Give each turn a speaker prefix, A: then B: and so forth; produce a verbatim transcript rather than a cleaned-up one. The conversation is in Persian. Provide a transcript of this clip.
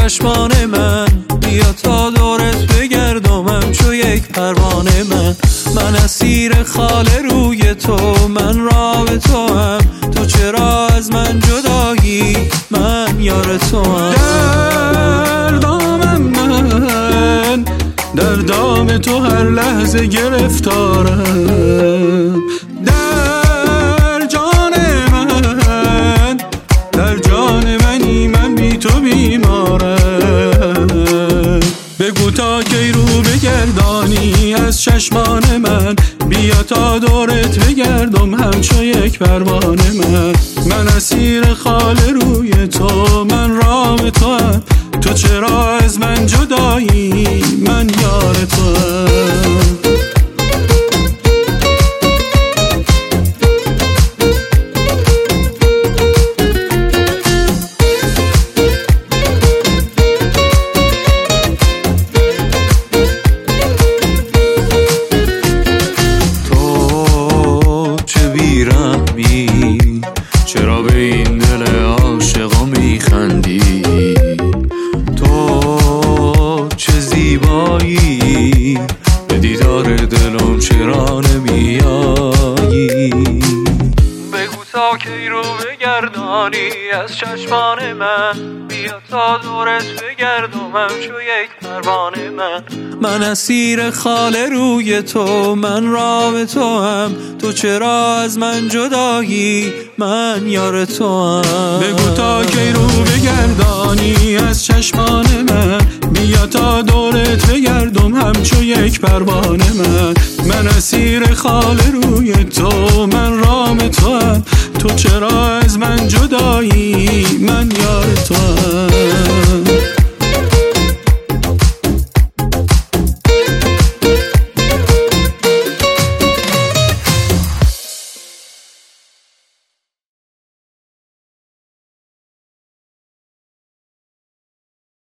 A: چشمان من، بیا تا دورت بگردم همچو یک پروانه من. من اسیر خال روی تو، من راه تو هم، تو چرا از من جدایی؟ من یار تو هم.
B: در دامم من، در دام تو هر لحظه گرفتارم. در جان من، در جان منی، من بی تو بیمارم. بگو تا کی رو بگردانی از چشمان من، بیا تا دورت بگردم همچو یک پروانه من. من اسیر خال روی تو، من رام تو هم، تو چرا از من جدایی؟ من یار تو هم.
A: چرا به این دل عاشقا میخندی؟ تو چه زیبایی، به دیدار دلم چرا نمیایی؟ بگو تا کی رو بگردانی از چشمان من، بیا تا دورت بگردم همچو یک پروانه من. من اسیر خال روی تو، من رام تو هم، تو چرا از من جدایی؟ من یار تو هم.
B: بگو تا کی رو بگردانی از چشمان من، بیا تا دورت بگردم همچو یک پروانه من. من اسیر خال روی تو، من رام تو هم، تو چرا از من جدایی؟